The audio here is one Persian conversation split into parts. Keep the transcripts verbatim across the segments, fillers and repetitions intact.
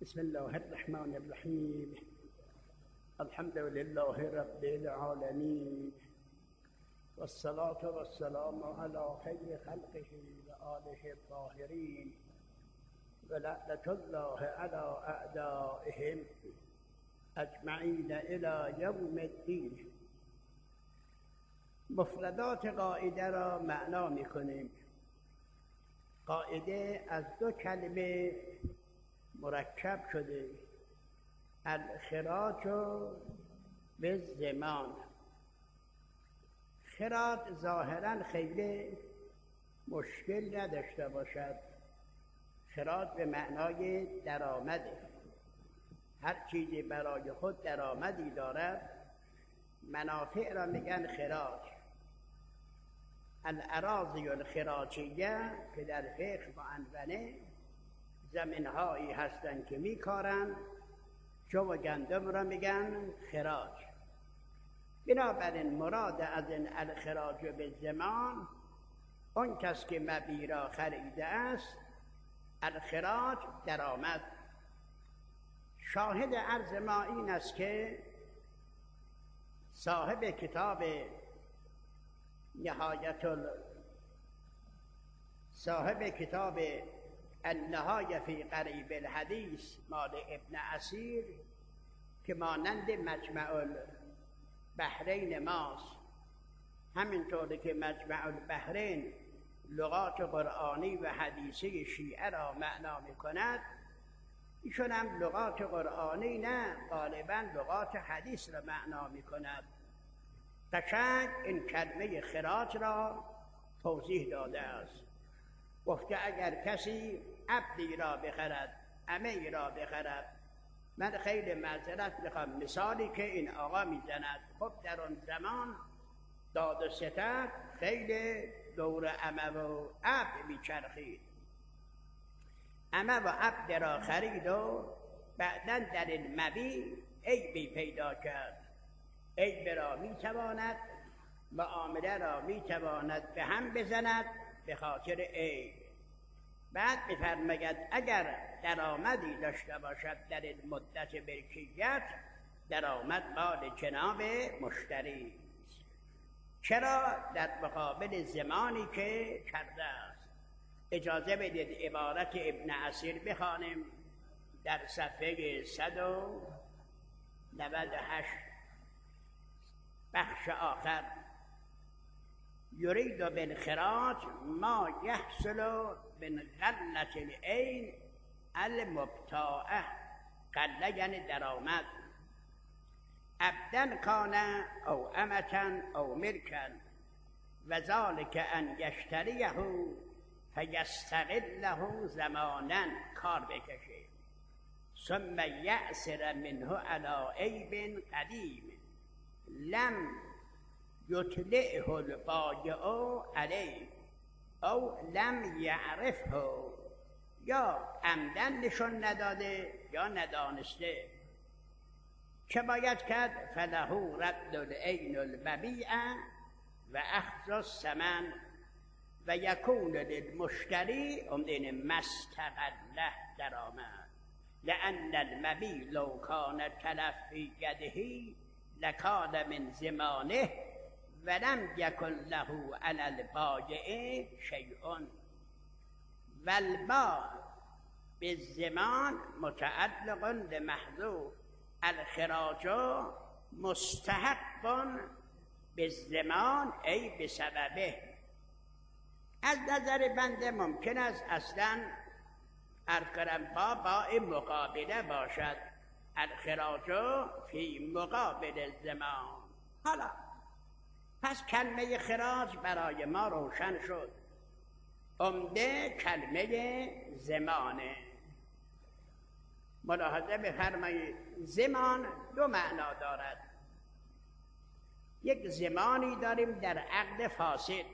بسم الله الرحمن الرحیم. الحمد لله رب العالمین والصلاة والسلام على خیر خلقه و آله الطاهرین و لعنة الله على اعدائهم اجمعین الی یوم الدین. مفردات قاعده را معنا میکنیم. قاعده از دو کلمه مرکب شده: الخراج به زمان. خراج ظاهرا خیلی مشکل نداشته باشد. خراج به معنای درآمده. هر چیزی برای خود درآمدی دارد منافع را میگن خراج. الاراضی الخراجیه که در فقه معنونه زمین هایی هستند که میکارن، جو و گندم را میگن خراج. بنابراین مراد از این الخراج به زمان اون کس که مبیع را خریده است، الخراج درآمد. شاهد عرض ما این است که صاحب کتاب نهایت ال... صاحب کتاب النهایه فی غریب الحدیث مال ابن اثیر که مانند مجمع البحرین ماست، همینطور که مجمع البحرین لغات قرآنی و حدیثی شیعه را معنا می کند، ایشون هم لغات قرآنی نه، غالبا لغات حدیث را معنا می کند. قشنگ این کلمه خراج را توضیح داده است. گفته اگر کسی عبدی را بخرد، عمه‌ای را بخرد، من خیلی معذرت میخوام، مثالی که این آقا میزند، خب در اون زمان داد و ستد خیلی دور عمه و عبد میچرخید. عمه و عبد را خرید و بعداً در این مبیع عیبی پیدا کرد. عیب را میتواند، معامله را میتواند به هم بزند به خاطر عیب. بعد میفرماید اگر درآمدی داشته باشد در این مدت ملکیت، درآمد مال جناب مشتری. چرا؟ در مقابل زمانی که کرده است. اجازه بدید عبارت ابن اثیر بخوانیم در صفحه صد و نود و هشت بخش آخر. یرید بالخراج ما یحصل من غلة العین المبتاعه. غله یعنی درآمد. عبدا کان او امة او ملکا و ذلک ان یشتریه فیستغله زمانا، کار بکشه، ثم یأسر منه علی عیب قدیم لم یطلعه البایع علیه او لم یعرفه، یا عمدن نشون نداده یا ندانسته. چه باید کرد؟ فله رد العین المبیع و اخذ الثمن و یکون للمشتری امدین مستقله درآمد، لان المبیع لو کان تلف فی یده لکان من زمانه ولم یکن له علی البایع شیء. والباع بالزمان متعلق لمحذوف. الخراج مستحق بالزمان ای بسببه. از نظر بنده ممکن است اصلا الخراج با مقابله باشد، الخراج فی مقابل الزمان. حالا پس کلمه خراج برای ما روشن شد. عمده کلمه زمانه. ملاحظه بفرمایید زمان دو معنا دارد. یک زمانی داریم در عقد فاسد،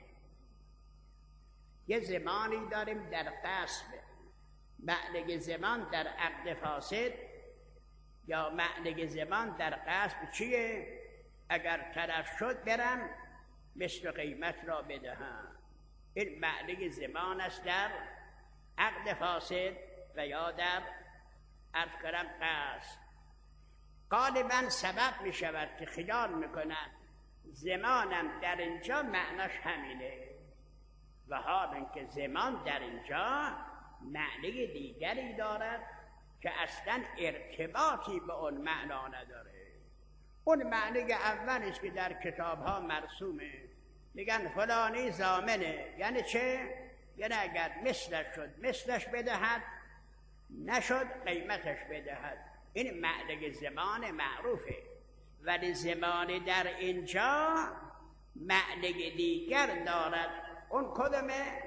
یک زمانی داریم در غصب. معنی زمان در عقد فاسد یا معنی زمان در غصب چیه؟ اگر طرف شد برم مثل قیمت را بدهم. این معنی زمان است در عقد فاسد و یا در عرض کردم قصد غالبا سبب می شود که خیال میکنن زمانم در اینجا معناش همینه و حال اینکه زمان در اینجا معنی دیگری دارد که اصلا ارتباطی به اون معنا نداره. اون معنی اول است که در کتاب ها مرسومه، میگن فلانی ضامنه. یعنی چه؟ یعنی اگر مثلش شد مثلش بدهد، نشد قیمتش بدهد. این معنی زمان معروفه، ولی زمان در اینجا معنی دیگر دارد. اون کدومه؟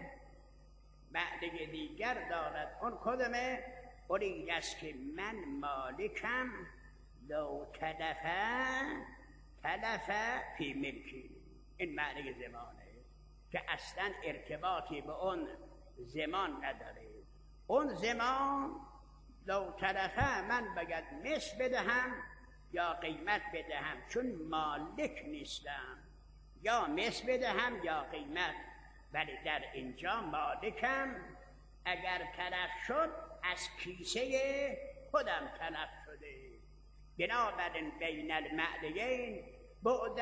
معنی دیگر دارد. اون کدومه؟ اون این است که من مالکم لو تلفه تلفه فی ملکی. این معنی زمانه که اصلا ارتباطی به اون زمان نداره. اون زمان لو تلفه من باید مثل بدهم یا قیمت بدهم، چون مالک نیستم، یا مثل بدهم یا قیمت. ولی در اینجا مالکم، اگر تلف شد از کیسه خودم تلف شده. بنابراین بین المعنیین بعد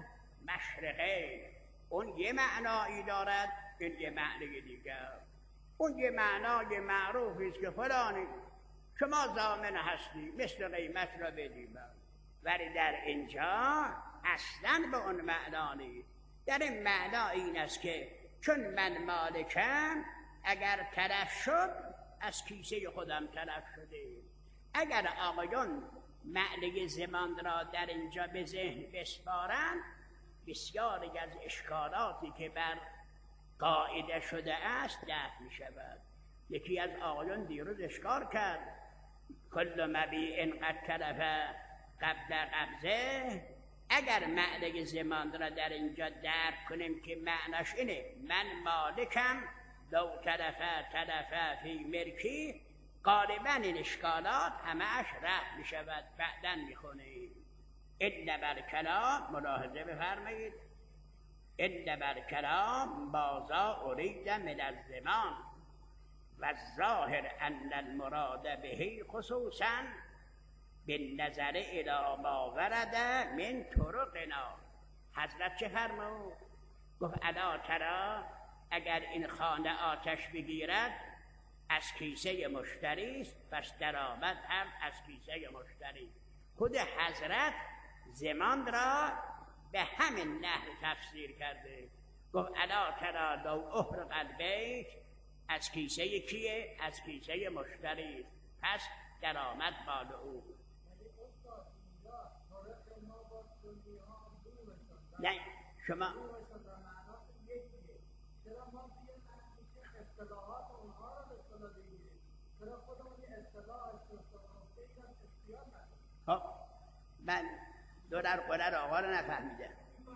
المشرقین. اون یه معنایی دارد، این یه معنی دیگر. اون یه معنای معروفی است که فلانی شما ضامن هستی مثل قیمت را بدیم، ولی در اینجا اصلا به اون معنا نیست. در این معنا این است که چون من مالکم، اگر تلف شد از کیسه خودم تلف شده. اگر آقایان معنی زمان را در اینجا به ذهن بسپارند، بسیاری از اشکالاتی که بر قاعده شده است دفع می شود. یکی از آقایان دیروز اشکال کرد کل مبیع قد تلف قبل قبضه. اگر معنی زمان را در اینجا درک کنیم که معناش اینه من مالکم لو تلفه تلفه فی ملکی، غالبا این اشکالات همه‌اش رفع می شود. بعداً می خونیم ان بر کلام، ملاحظه بفرمایید، ان بر کلام بازا ارید من الزمان و الظاهر ان المراد به خصوصا بالنظر الی ما ورد من طرقنا. حضرت چه فرمود؟ گفت الا ترى اگر این خانه آتش بگیرد از کیسه مشتری است، پس درآمد هم از کیسه مشتری. خود حضرت زمان را به همین نحو تفسیر کرده. گفت الا ترى لو احرق البیت، از کیسه کیه؟ از کیسه مشتری است، پس درآمد مال او. نه شما خب من دو در قرار آقا رو نفهمیدم.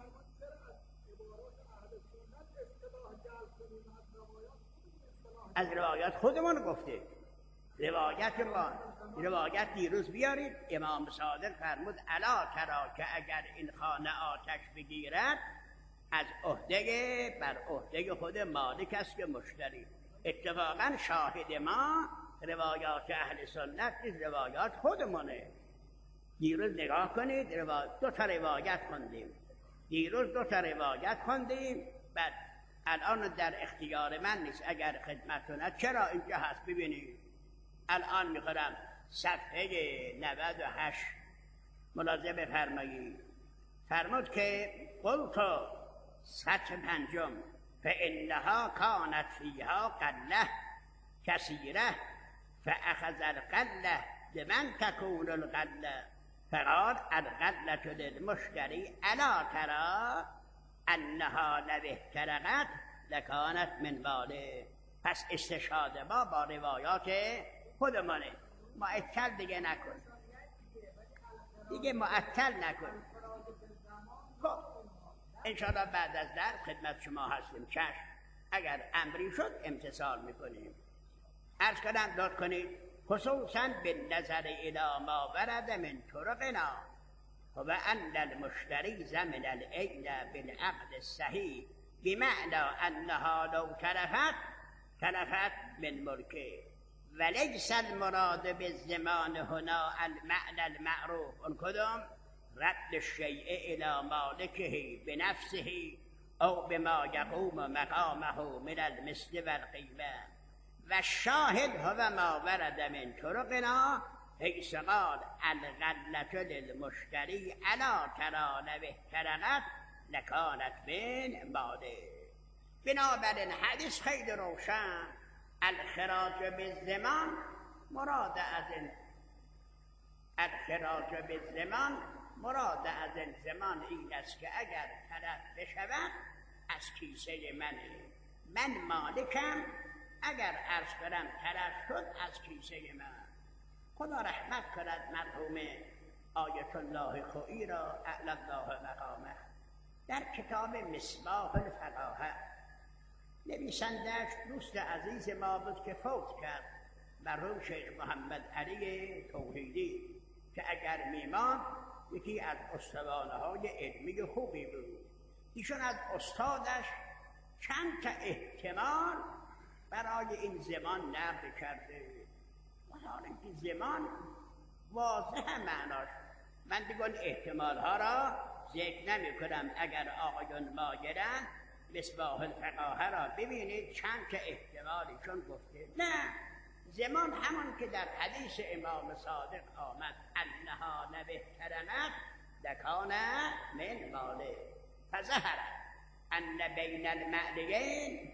از روایات خودمون گفته، روایت ما روایت دیروز بیارید. امام صادق فرمود الا ترى که اگر این خانه آتش بگیرد از عهده بر عهده خود مالک است که مشتری. اتفاقا شاهد ما روایات اهل سنت نیست، روایات خودمونه. دیروز نگاه کنید، روایت دو تا روایت خوندیم، دیروز دو تا روایت خوندیم، بعد الان در اختیار من نیست. اگر خدمتتون چرا اینجا هست ببینید. الان میخورم صفحه نود و هشت ملاحظه بفرمایید. فرمود که قلت سطر پنجم فانها کانت فیها قله کثیره فاخذ القله لمن تكون القله فقال القله للمشتری الا ترى انها لو احترقت لکانت من ماله. پس استشهاد ما با روایات خودمانه. معطل دیگه نکن، دیگه معطل نکن. خب انشاءالله بعد از در خدمت شما هستیم. چشم، اگر امری شد امتثال میکنیم. عرض کردم لطف کنید خصوصا به نظر الی ما ورد من طرقنا و ان المشتری زمن العین بالعقد الصحیح بمعنى انها لو تلفت تلفت من ملکه ولیس المراد بالزمان هنا المعنى المعروف. اون کدوم؟ رد الشیء الى مالکه بنفسه او بما یقوم مقامه من المثل والقیمه و الشاهد هو ما ورد من طرقنا حیث قال الغلة للمشتری علی ترى لو احترقت لکانت من ماله. بنابراین حدیث خیلی روشن، الخراج بالزمان مراد از این الخراج بالزمان مراد از این زمان این است که اگر تلف بشود از کیسه منه، من مالکم، اگر عرض کنم تلف شد از کیسه من. خدا رحمت کند مرحوم آیت الله خویی را اعلی الله مقامه، در کتاب مصباح الفقاهه نویسندش دوست عزیز ما بود که فوت کرد، مرحوم شیخ محمد علی توحیدی، که اگر میمان یکی از استوانه های علمی خوبی بود. ایشون از استادش چند تا احتمال برای این زمان نقل کرده و حالا که زمان واضح معناش، من دیگه اون احتمال ها را ذکر نمی کنم. اگر آقایون مایلن مصباح الفقاهه را ببینید چند تا احتمالیشون گفته. نه، زمان همون که در حدیث امام صادق آمد انها لو احترمت لکان من ماله فظهر ان بین المعدیین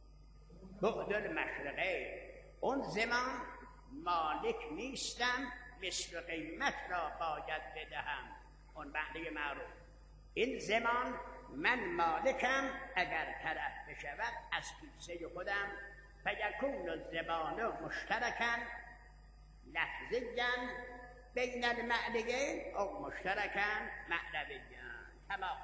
بعد المشرقین. اون زمان مالک نیستم، مثل قیمت را باید بدهم، اون معنی معروف. این زمان من مالکم، اگر طرف بشود از کیسه خودم، فیکون الزمان مشترکا لفظیا بین المعنیین او مشترکا معنویا. تمام.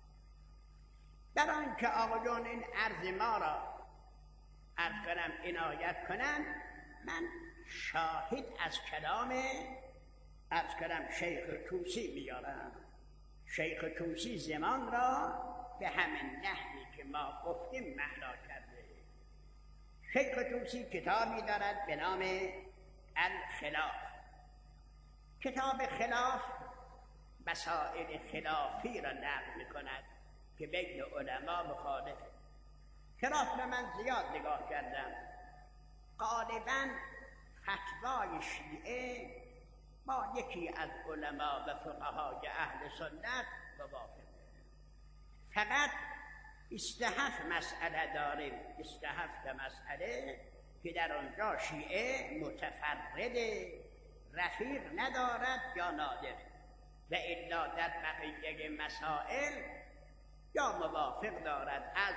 در آنکه آقایون این عرض ما را عرض کنم عنایت کنم، من شاهد از کلام عرض کنم شیخ طوسی میارم. شیخ طوسی زمان را به همین نحوی که ما گفتیم معنا کرده. شیخ طوسی کتابی دارد به نام الخلاف. کتاب خلاف مسائل خلافی را نقل میکند که بین علما مخالفه. خلاف را من زیاد نگاه کردم، غالباً فتوای شیعه با یکی از علما و فقهای اهل سنت موافقه. فقط بیست و هفت مسئله داریم، بیست و هفت مسئله که در آنجا شیعه متفرده، رفیق ندارد یا نادر، و الا در بقیه مسائل یا موافق دارد از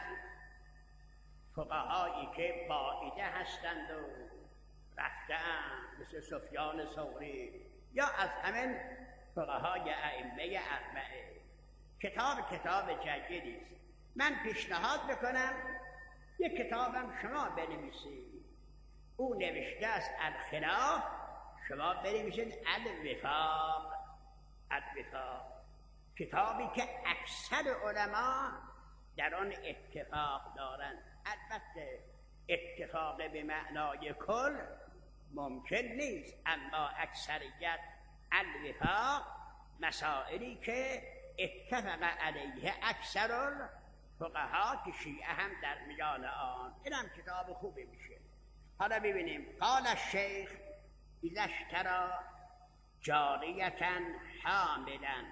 فقهایی که بائده هستند و رفته‌اند مثل سفیان ثوری، یا از همین فقهای ائمه اربعه. کتاب کتاب جیدی است. من پیشنهاد میکنم یک کتابم شما بنویسید، او نوشته است الخلاف، شما بنویسید الوفاق. الوفاق کتابی که اکثر علما در آن اتفاق دارند. البته اتفاق به معنای کل ممکن نیست، اما اکثریت الوفاق مسائلی که اتفق علیه اکثر فقها که شیعه هم در میان آن. اینم کتاب خوبی میشه. حالا ببینیم. قال الشیخ اذا اشتری جاریتا حاملا،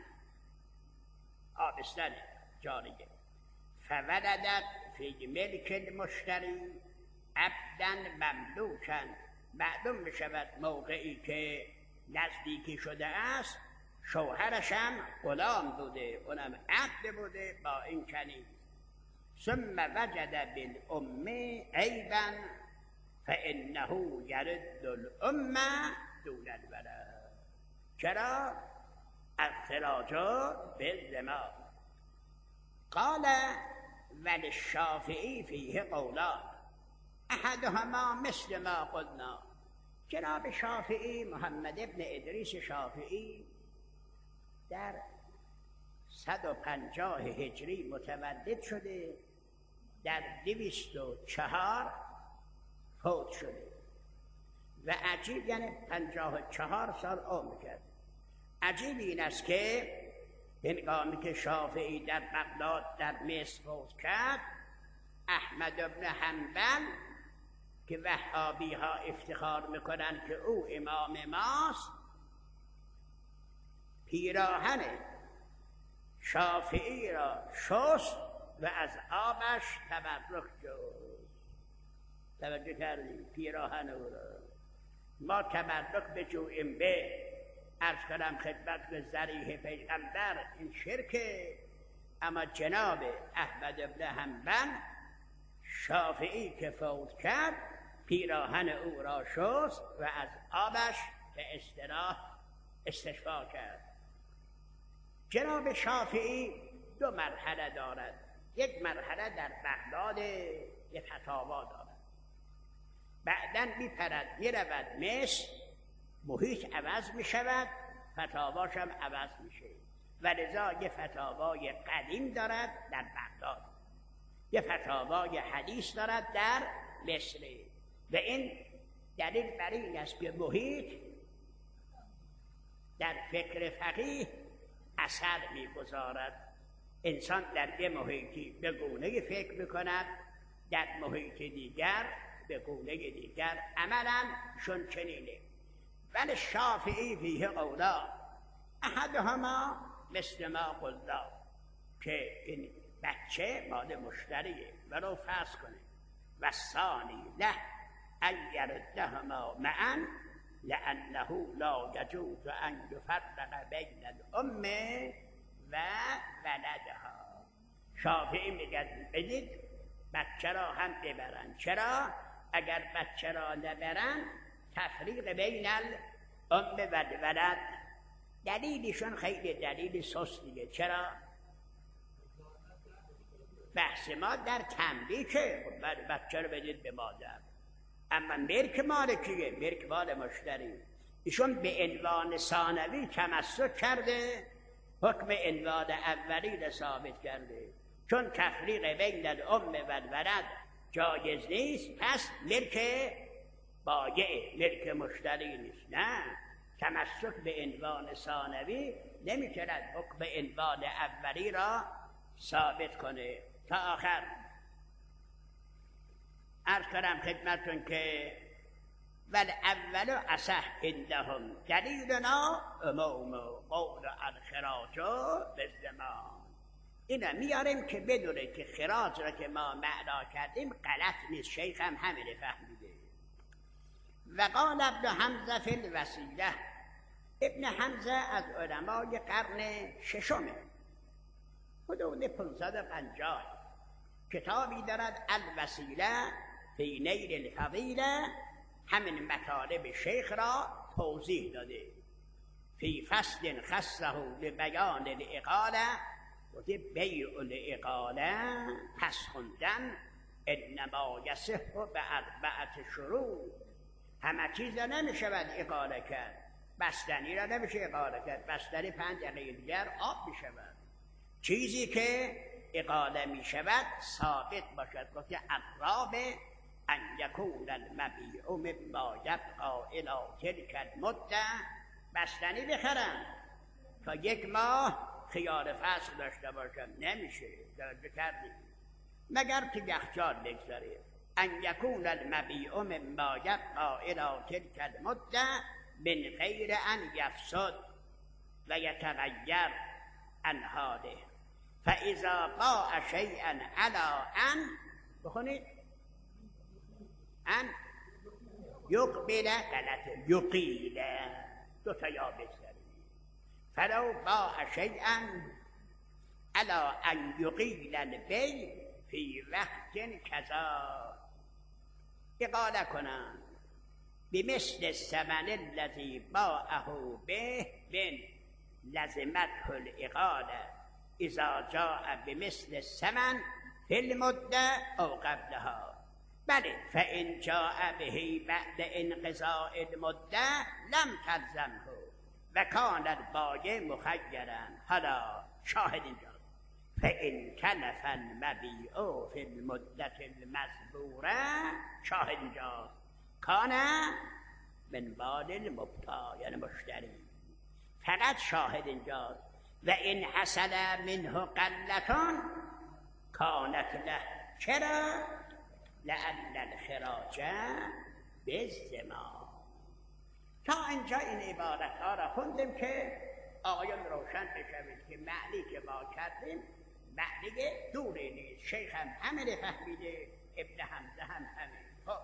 آبستن جاریه، فولدت فی ملک المشتری عبدا مملوکا، معلوم میشود موقعی که نزدیکی شده است شوهرشم غلام بوده، اونم عبد بوده با این کنیز. ثم وجد بالام عیبا فانه یرد الام دون الولد. چرا؟ الخراج بالزمان. قال وللشافعی فیه قولان احدهما مثل ما قلنا. جناب شافعی، محمد ابن ادریس شافعی، در صد و پنجاه هجری متولد شده، در دویست و چهار فوت شده. و عجیب یعنی پنجاه و چهار سال عمر کرد. عجیب این است که هنگامی که شافعی در بغداد در مصر فوت کرد، احمد بن حنبل که وهابی ها افتخار میکنن که او امام ماست، پیراهن شافعی را شست و از آبش تبرک جست. توجه کردیم؟ پیراهن او را ما تبرک بجویم. به عرض کنم خدمت به ذریح پیغمبر این شرکه. اما جناب احمد بن حنبل شافعی که فوت کرد پیراهن او را شست و از آبش به اصطلاح استشفا کرد. جناب شافعی دو مرحله دارد. یک مرحله در بغداد یک فتاوا دارد، بعداً میپرد میرود مصر، محیط عوض میشود، فتاواش هم عوض میشه و لذا یه فتاوای قدیم دارد در بغداد، یه فتاوای حدیث دارد در مصر. و این دلیل بر این است که محیط در فکر فقیه اثر میگذارد. انسان در یه محیطی به گونه فکر میکند، در محیط دیگر به گونه دیگر عملا شون چنینه. ولی شافعی فیه قولا احدهما مثل ما قلنا، که این بچه مال مشتریه ولو فرض کنه، و ثانی له ان یردهما معا لانه لا یجوز ان یفرق بین الام و ولدها. شافعی میگه بدید بچه را هم ببرن. چرا؟ اگر بچه را نبرن تفریق بین الام و الولد. دلیلشون خیلی دلیل سستیه. چرا؟ بحث ما در تملیکه. خب بچه رو بدید به مادر، اما ملک مال کیه؟ ملک مال مشتری. ایشون به عنوان ثانوی تمسک کرده، حکم عنوان اولی را ثابت کرده. چون تفریق بین الام و الولد جایز نیست، پس ملک بایعه، ملک مشتری نیست. نه، تمسک به عنوان ثانوی نمیتواند حکم عنوان اولی را ثابت کنه. تا آخر عرض کنم خدمتون که ول اول اصح عندهم دلیلنا امام قول الخراج بالزمان. اینا میاریم که بدونه که خراج را که ما معنا کردیم غلط نیست. شیخ هم همینه فهمیده. و قال ابن حمزه فی الوسیله، ابن حمزه از علمای قرن ششمه، حدود پانصد و پنجاه، کتابی دارد الوسیله فی نیل الفضیله، همین مطالب شیخ را توضیح داده. فی فصل خصه لبیان الاقاله، و دی بیع الاقاله پس خوندن انما یصح به اربعت شروط. همه چیز را نمیشه باید اقاله کرد. بستنی را نمیشه اقاله کرد. بستنی پنج دقیقه دیگر آب میشود. چیزی که اقاله میشود ثابت باشد. گفت الرابع ان یکون المبیع مما یبقی الی تلک المده. بستنی بخرن تا یک ماه خیار فصل داشته باشن، نمیشه. توجه کردید؟ مگر که یخچال بگذاره. ان یکون المبیع مما یبقی الی تلک المده من غیر ان یفسد و یتغیر عن حاله. فاذا باع شیئا علی ان، بخونید، ان یقبل، غلطه، یقیل، دو تا یا بگذارید. فلو باع شیئا علی ان یقیل البیع فی وقت کذا، اقاله کنن بمثل الثمن الذی باعه به بن لزمته الاقاله اذا جاء بمثل الثمن فی المده او قبلها. بله، فإن جاء به بعد انقضاء المده لم تلزمه و کان البایع مخیرا. حالا شاهد اینجا، فإن تلف المبیع فی المدة المذکوره، شاهد اینجا، کان من مال المبتاع یعنی مشتری. فقط شاهد اینجاست و این حصل منه قلتان کانت له. چرا؟ لأن الخراج بالزمان. تا اینجا این عبارت ها را خوندیم که آقایان روشن بشوید که معنی که ما کردیم معنی دوره نیست. شیخ هم همه فهمیده، ابن حمزه هم همه. خب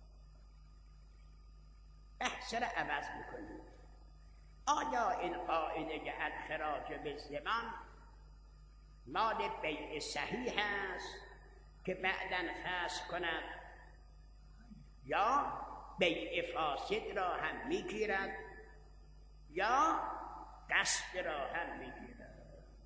بحث را عوض میکنیم. آیا این قاعده الخراج بالزمان مال بیع صحیح است که بعداً خصم کند یا بیع فاسد را هم میگیرد یا قصد را هم میگیرد؟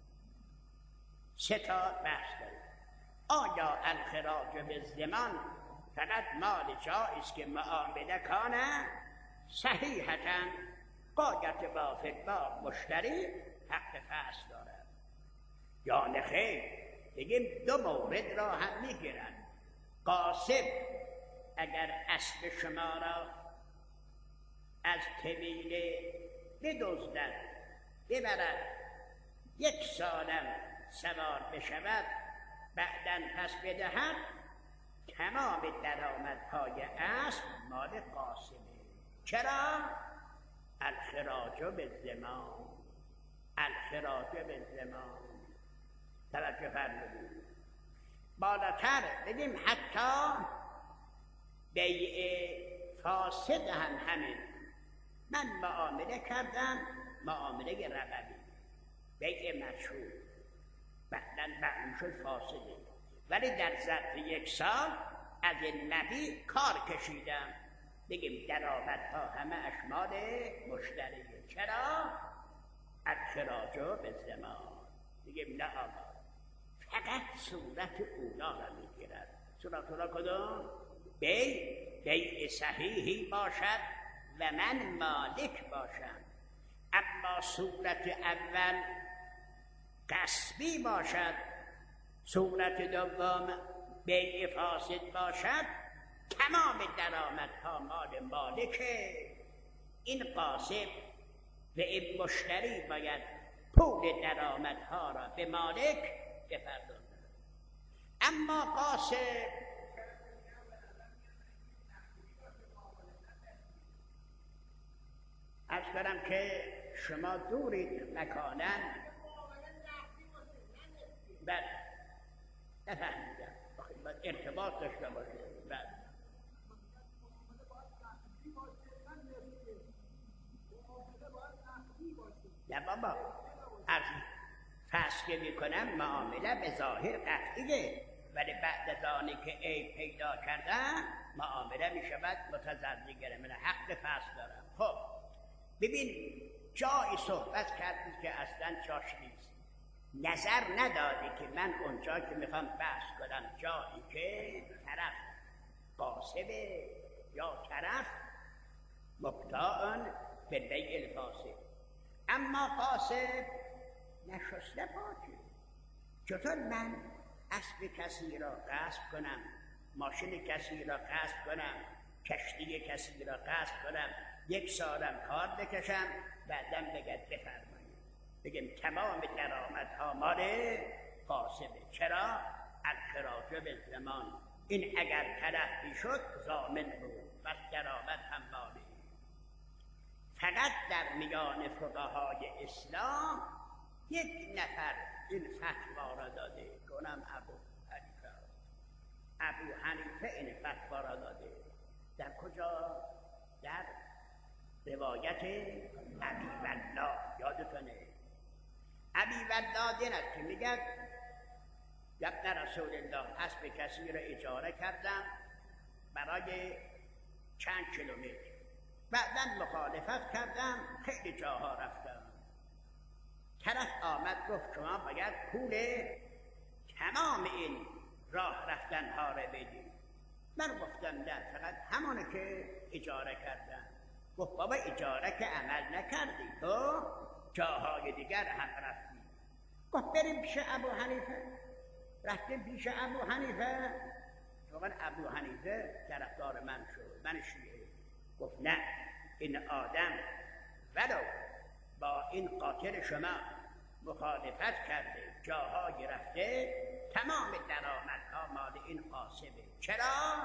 سه تا بحث داریم. آیا الخراج بالزمان فقط مال جایی است که معامله کانه صحیحتاً قایت وافق با مشتری حق فصل دارد، یا نخیر بگیم دو مورد را هم میگیرند. قاصد اگر اسب شما را از طویله بدزدد ببرد، یک سالم سوار بشود، بعداً پس بدهد، تمام درآمدهای اسب مال قاصده. چرا؟ الخراج بالزمان. الخراج بالزمان. توجه فرمودید. بالاتر بگیم حتی بیع فاسد هم همین. من معامله کردم، معامله رقبی، بیع مشهور، بعداً معلوم شد فاسده، ولی در ظرف یک سال از این نبی کار کشیدم، بگیم درآمدها همه اشمال مشتریه. چرا؟ الخراج بالزمان. بگیم نه آقا، فقط صورت اولا را میگیرد. صورت اولا کدوم؟ بیع بیع صحیحی باشد و من مالک باشم. اما صورت اول غصبی باشد، صورت دوم بیع فاسد باشد، تمام درآمدها مال مالکه. این قاصد و این مشتری باید پول درآمدها را به مالک بپردازند. اما قاصد عرض کنم که شما دورید مکاناً. بله نفهمیدم، باید ارتباط داشته باشید. بله نه بابا، عرض فصل که میکنم معامله به ظاهر قطعیه، ولی بعد از آنی که عیب پیدا کردن معامله میشود متضرر. من حق فصل دارم. خب ببین، جایی صحبت کردید که اصلا جاش نیست. نظر ندادی که من اونجا که میخوام بحث کنم جایی که طرف قاصده یا طرف مبتاع به بیع الفاسد. اما قاصد نشسته پاکه. چطور من اسب کسی را غصب کنم، ماشین کسی را غصب کنم، کشتی کسی را غصب کنم، یک سالم کار بکشم، بعدم بگد بفرمایید، بگم تمام درآمدها مال قاصده. چرا؟ الخراج بالزمان. این اگر تلفی شد ضامن بود، بس درآمد هم مالی. فقط در میان فقهای اسلام یک نفر این فتوا را داده، کنم ابو حنیفه. ابو حنیفه این فتوا را داده. در کجا؟ در روایت ابی ولاد. یادتونه ابی ولاد این است که میگه ابن رسول الله اسب کسی را اجاره کردم برای چند کیلومتر، بعداً مخالفت کردم، خیلی جاها رفتم. طرف آمد گفت شما باید پول تمام این راه رفتن ها را بدید. من گفتم نه، فقط همونه که اجاره کردم. گفت بابا اجاره که عمل نکردی، تو جاهای دیگر هم رفتی. گفت بریم پیش ابو حنیفه. رفتیم پیش ابو حنیفه. واقعا ابو حنیفه طرفدار من شد، من شیعه. گفت نه، این آدم ولو با این قاتل شما مخالفت کرده، جاهای رفته، تمام درآمدها مال این قاسمه. چرا؟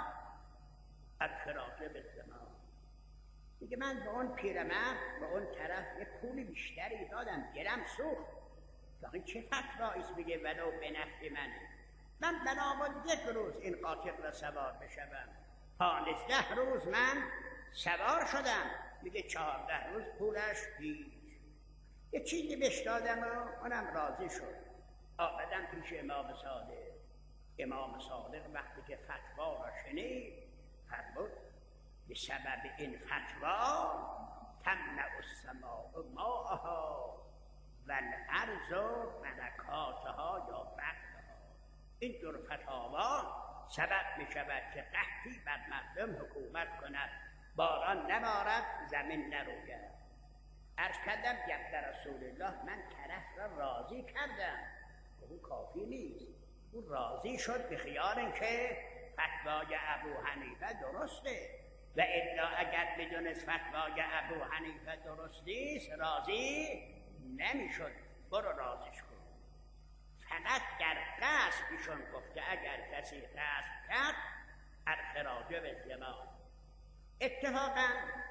الفراغ بالزمان. میگه من به اون پیرمرد به اون طرف یه پول بیشتری دادم، دلم سوخت. این چه فتواییست میگه ولو به نفع منه؟ من بنابرای یک روز این قاتل را سوار بشوم، پانزده روز من سوار شدم. میگه چهارده روز پولش هیچ. یه چیزی بهش دادم و اونم راضی شد. آمدم پیش امام صادق. امام صادق وقتی که فتوا را شنید فرمود به سبب این فتوا تمنع السماء ماءها و الارض برکاتها یا برکها. این دور فتاوا سبب می شود که قحطی بر مردم حکومت کند، باران نبارد، زمین نروید. عرض کردم گفت رسول الله من طرف را راضی کردم. اون کافی نیست، اون راضی شد به خیال اینکه فتوای ابو حنیفه درسته و الا اگر بدونست فتوای ابو حنیفه درست نیست راضی نمیشد. برو راضیش کن. فقط در قصد ایشون گفته اگر کسی قصد کرد الخراج بالزمان. اتفاقا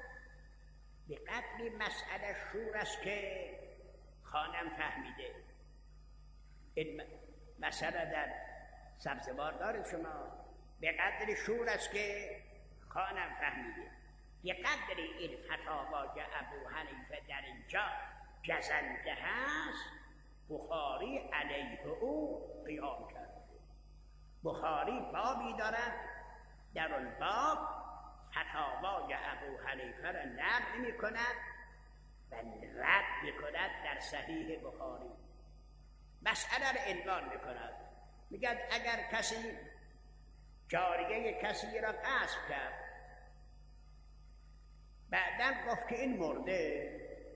به قدری مسئله شور است که خانم فهمیده. این مسئله در سبزوار دارید شما، به قدری شور است که خانم فهمیده. به قدری این فتاوای ابو حنیفه در اینجا گزنده هست، بخاری علیه او قیام کرده. بخاری بابی دارد، در اون باب فتاوای ابو حنیفه را نقل می کند و رد می کند در صحیح بخاری. مسئله را عنوان می کند، میگد اگر کسی جاریه کسی را غصب کرد، بعداً گفت که این مرده،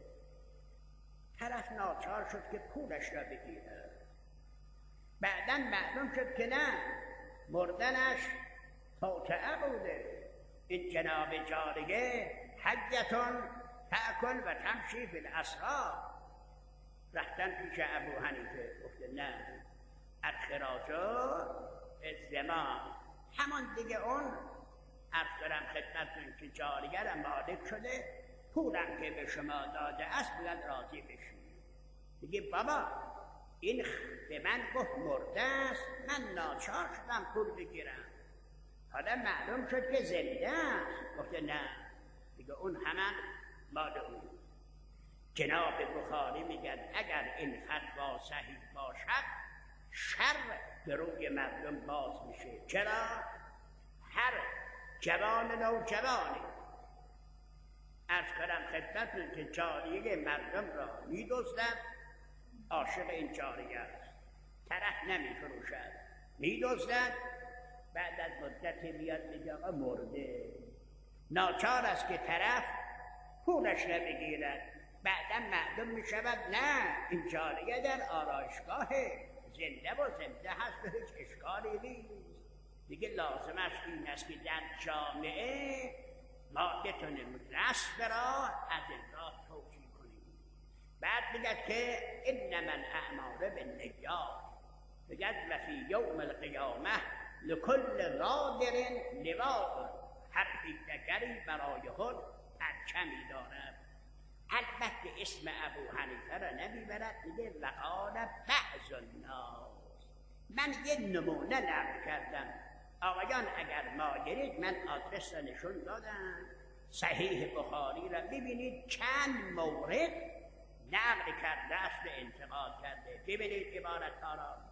طرف ناچار شد که پولش را بگیره. بعداً معلوم شد که نه، مردنش توطئه بوده. این جناب جاریه حجتون تأکل و تمشی فی الاسرار. رفتن پیش ابو حنیفه گفته نه، الخراج بالزمان. همان دیگه اون عرض کنم خدمتتون که جاریه را مالک شده، پولم که به شما داده است باید راضی بشید. میگه بابا این به من گفت مرده است، من ناچار شدم پول بگیرم، حالا معلوم شد که زنده است. گفته نه، دیگه اون همان مال اون. جناب بخاری میگن اگر این فتوا صحیح باشد شر به روی مردم باز میشه. چرا؟ هر جوان نوجوانی عرض کنم خدمتتون که جاریه مردم را میدزدد، عاشق این جاریه است، طرف نمیفروشد، میدزدد، بعد از مدتی میاد میگه آقا مرده، ناچار است که طرف پولش را بگیرد. بعدا معلوم میشود نه، این جاریه در آرایشگاه زنده و زنده هست و هیچ اشکالی نیست. دیگه لازم است این است که در جامعه ما بتونیم رسم را از این راه توجیه کنیم. بعد میگه که انما الاعمال بالنیات، میگه و فی یوم القیامه لکل غادر لواء، هر دیگری برای خود پرچمی دارد. البته اسم ابو حنیفه را نمیبرد، میگه وقال بعض الناس. من یه نمونه نقل کردم، آقایان اگر مایلید من آدرس را نشون دادم، صحیح بخاری را ببینید چند مورد نقل کرده است و انتقال کرده. ببینید عبارت ها را.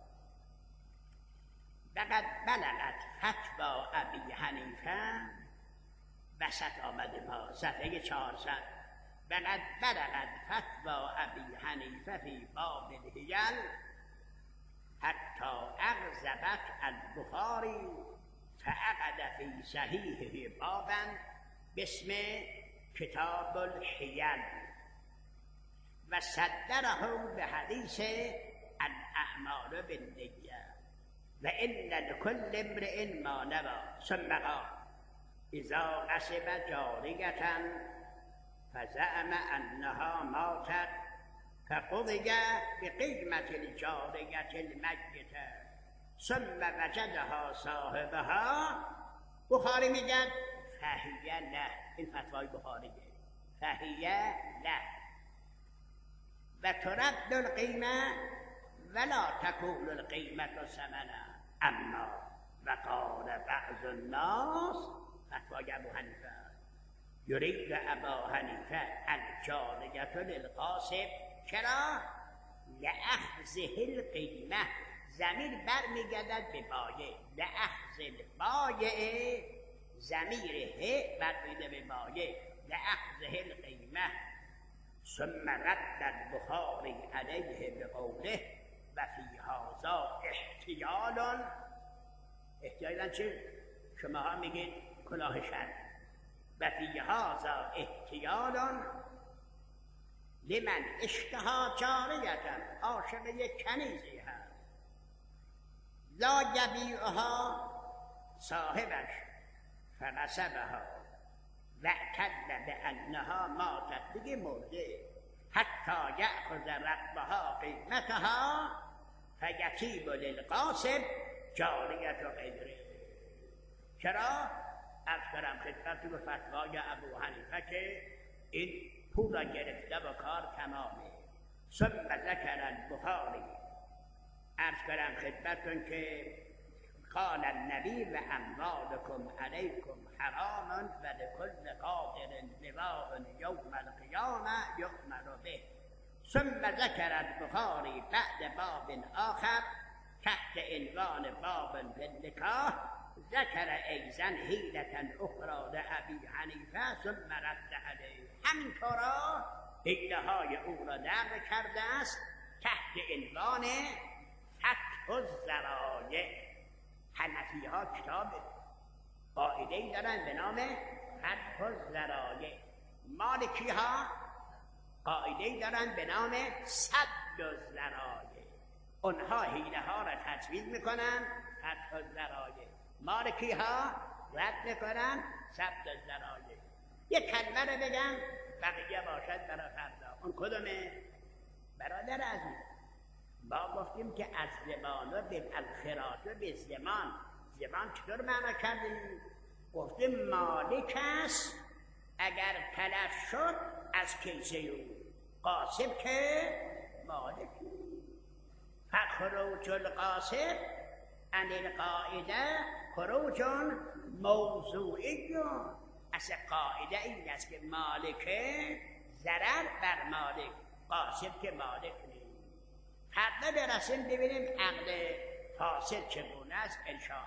وقد بلغت فتوی ابی حنیفه، وسط آمده ما صفحه چهارصد، وقد بلغت فتوی ابی حنیفه فی باب الحیل حتی اغضبت البخاری فعقد فی صحیحه بابا باسم کتاب الحیل و صدره به حدیث الاعمال بالنیه و ان لکل امرئ ما نوی. ثم قال اذا غصب جاریة فزعم انها ماتت فقضی بقیمت الجاریة الميتة ثم وجدها صاحبها. بخاری میگن فهیه له، این فتوای بخاریه، فهیه له و ترد القیمه ولا تکون القیمة ثمنا. اما وقال بعض الناس، فتوای ابو حنیفه، یرید ابا حنیفه الجاریة للغاصب. چرا؟ لأخذه القیمه، ضمیر برمیگردد به بایع، لأخذ البایع، ضمیر ه برمیگرده به بایع، لأخذه القیمه. ثم رد البخاری علیه بقوله و فی هذا احتیال. احتیال چه؟ شما ها میگید کلاه شرع. و فی هذا احتیال لمن اشتها جاریتن، عاشق یک کنیزی هست، لا یبیعها صاحبش فنسبها و اعتد بانها ماتت، دیگه مرده، حتی یأخذ ربها قیمتها فیتیب للغاصب جاریت غیره. چرا؟ عرض کردم خدمتتون به فتوای ابو حنیفه که این پول را گرفته و کار تمامه. ثم ذکر البخاری، عرض کردم خدمتتون که قال النبی و اموالکم علیکم حرام و لکل قادر لواء یوم القیامه یؤمر به. ثم ذکر البخاری بعد باب آخر تحت عنوان باب بالنکاح ذکر ایضا حیلة اخرى لابی حنیفه ثم رد علیه. همینطورا حیله های او را نقل کرده است تحت عنوان فتح الذرایع. حنفی ها کتاب قاعده‌ای دارن به نام فتح الذرایع. مالکی ها قاعده‌ای دارن به نام سد الذرایع. اونها حیله ها را تجویز میکنن فتح الذرایع، مالکی ها رد میکنن سد الذرایع. یه کلمه رو بگم بقیه باشد برای فردا. اون کدومه؟ برادر عزیز، ما گفتیم که از زمان و به الخراج و به زمان. زمان چطور معنا کردیم؟ گفتیم مالک است اگر تلف شد از کیسه او، قاسب که مالک. فخروج القاسب عن القاعده خروج موضوعی. اصل قاعده این است که مالکه ضرر بر مالک، قاسب که مالک نیست. فردا برسیم ببینیم عقد فاسد چگونه است. ان شاء